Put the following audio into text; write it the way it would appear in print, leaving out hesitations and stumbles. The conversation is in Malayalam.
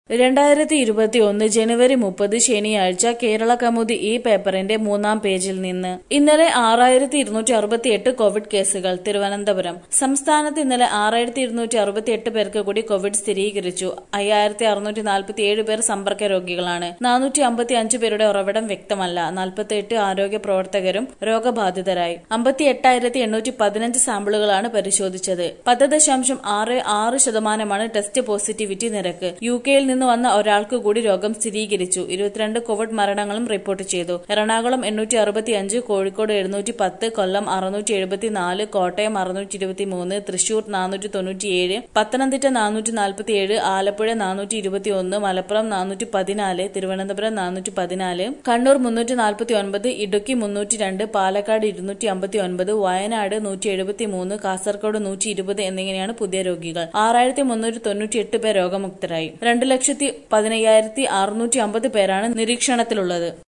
2021 ജനുവരി 30 ശനിയാഴ്ച കേരള കൗമുദി ഈ പേപ്പറിന്റെ മൂന്നാം പേജിൽ നിന്ന്. ഇന്നലെ 6268 കോവിഡ് കേസുകൾ. തിരുവനന്തപുരം. സംസ്ഥാനത്ത് ഇന്നലെ 6268 പേർക്ക് കൂടി കോവിഡ് സ്ഥിരീകരിച്ചു. 5647 പേർ സമ്പർക്ക രോഗികളാണ്. 455 പേരുടെ ഉറവിടം വ്യക്തമല്ല. 48 ആരോഗ്യ പ്രവർത്തകരും രോഗബാധിതരായി. 58,815 സാമ്പിളുകളാണ് പരിശോധിച്ചത്. 10.66% ടെസ്റ്റ് പോസിറ്റിവിറ്റി നിരക്ക്. യുകെയിൽ നിന്ന് വന്ന ഒരാൾക്ക് കൂടി രോഗം സ്ഥിരീകരിച്ചു. 22 കോവിഡ് മരണങ്ങളും റിപ്പോർട്ട് ചെയ്തു. എറണാകുളം 865, കോഴിക്കോട് 710, കൊല്ലം 674, കോട്ടയം 623, തൃശൂർ 497, പത്തനംതിട്ട 447, ആലപ്പുഴ 421, മലപ്പുറം 414, തിരുവനന്തപുരം 414, കണ്ണൂർ 349, ഇടുക്കി 302, പാലക്കാട് 259, വയനാട് 173, കാസർഗോഡ് 120 എന്നിങ്ങനെയാണ് പുതിയ രോഗികൾ. 6398 പേർ രോഗമുക്തരായി. 2,15,650 പേരാണ് നിരീക്ഷണത്തിലുള്ളത്.